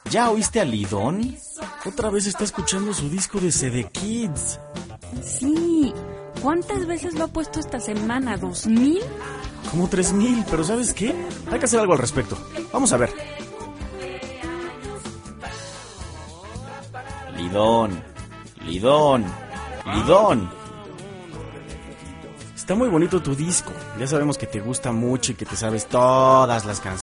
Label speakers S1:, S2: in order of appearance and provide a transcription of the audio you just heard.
S1: ¿Ya oíste a Lidón? Otra vez está escuchando su disco de CD Kids.
S2: Sí. ¿Cuántas veces lo ha puesto esta semana? ¿2000?
S1: Como 3000, pero ¿sabes qué? Hay que hacer algo al respecto. Vamos a ver. Lidón, Lidón, Lidón. Está muy bonito tu disco. Ya sabemos que te gusta mucho y que te sabes todas las canciones.